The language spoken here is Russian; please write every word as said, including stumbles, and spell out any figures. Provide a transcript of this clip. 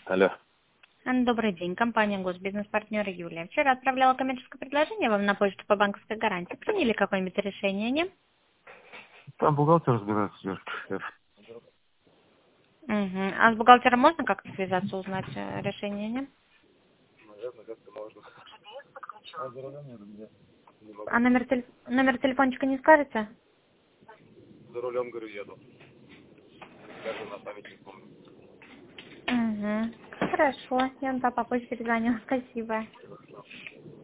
Алло. Анна, добрый день. Компания «Госбизнес-партнер» Юлия. Вчера отправляла коммерческое предложение вам на почту по банковской гарантии. Приняли какое-нибудь решение, нет? Там бухгалтер разбирается, девушка. Я- Угу. А с бухгалтером можно как-то связаться, узнать э, решение, нет? Наверное, как-то можно. А за рулем еду где? Не могу. А номер, теле- номер телефончика не скажете? За рулем, говорю, еду. Даже на память не помню. Угу. Хорошо. Я вам по почте перезвоню. Спасибо.